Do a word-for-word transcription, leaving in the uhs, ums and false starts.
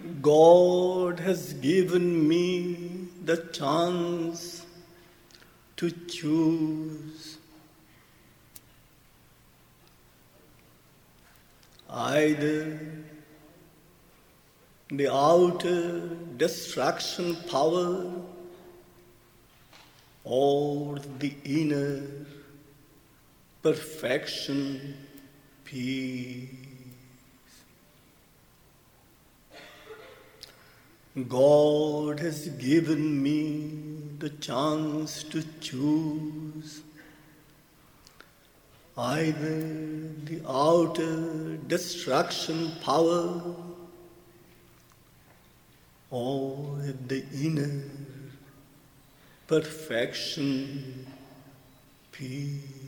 God has given me the chance to choose either the outer destruction power or the inner perfection peace. God has given me the chance to choose either the outer destruction power or the inner perfection peace.